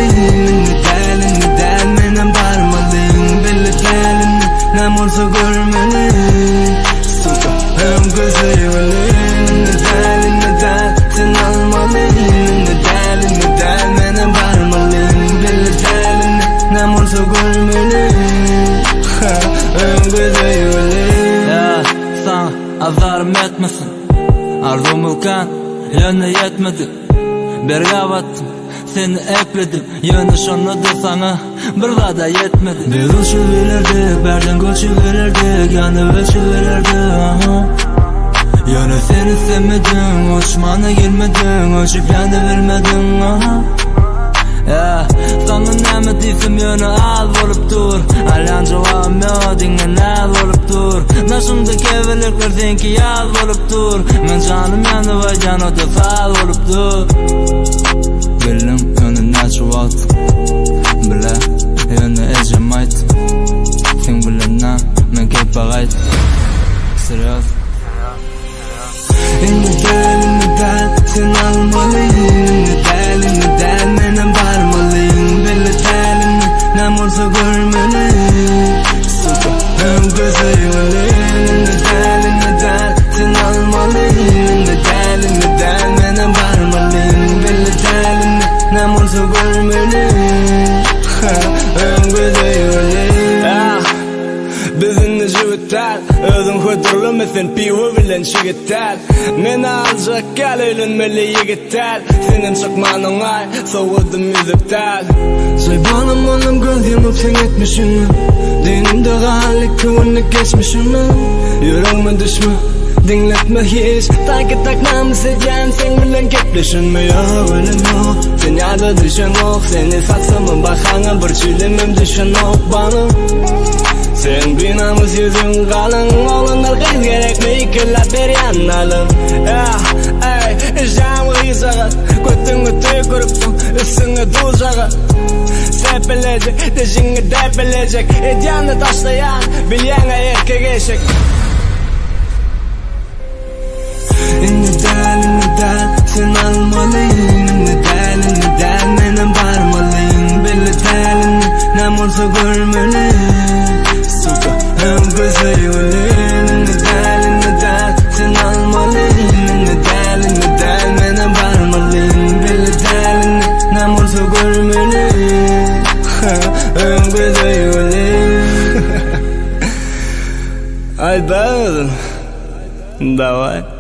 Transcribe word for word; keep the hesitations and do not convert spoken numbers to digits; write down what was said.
Minni dälini däl menen barmalıyım Belli dälini nem olsa görmeli Suka hem gözüymeli Minni dälini däl sen almalıyım Minni dälini däl menen barmalıyım Belli dälini nem olsa görmeli Hem gözüymeli Ya sana azarım etmesin Arzum ülken yönü yetmedi Berga battım seni ekledim Yönü şonladı sana bir vada yetmedi Biz uçuvelerdik berden koçuvelerdik Yani ölçüvelerdik Yönü seni sevmedim Uçmana girmedim Uçup yanı vermedim Ya sana näme diýsem yönü al bolup dur Alan jogam ýok diňe al bolup dur Naşymda kebelikler senki ýal bolup dur Men janym ýany we janoda fal bolup dur Bilim yönü näçe wagt Bile yönü ejemayt Sen bilenna men kepagayt Seriös Inni dälini däl sen almalıyım Inni dälini däl menen barmalıyım Belli dälini nem olsa görmeli Suka hem gözüymeli Inni dälini däl sen almalıyım Inni dälini däl menen barmalıyım Belli dälini nem olsa görmeli Hem gözüymeli Bizinni jügitler Özün hötürlemesin piwa bilen şigitler Meni aljak gel öýlenmeli yigitler Senin çykmanyň ay sowudym müzikler Soýbanam onuň göz ýumyp sen etmişini Dinimde gallik tüwünni geçmişini Yüreğime düşme dinletme hiç Taki takmam sejan sen bilen gepleşinme ya ölen yok Sen ýada düşen ok Seni satsamın bakana bir çülemem düşen ok bana Sen binamız yüzün kalın Oğlanlar kız gerekli ikilla beryan alın Ey, jamı yızağı Götünü tükürüptün Üstünü duzağı Sepelecek, dejini depelecek Edyanı taşlayan Bilyana erkek eşek Inni dälini däl sen almalıyım Inni dälini däl menen barmalıyım Belli dälini nem olsa görmeli Suka hem gözüymeli Inni dälini däl sen almalıyım Inni dälini däl menen barmalıyım Belli dälini nem olsa görmeli Hem gözüymeli Ay dağılın Davay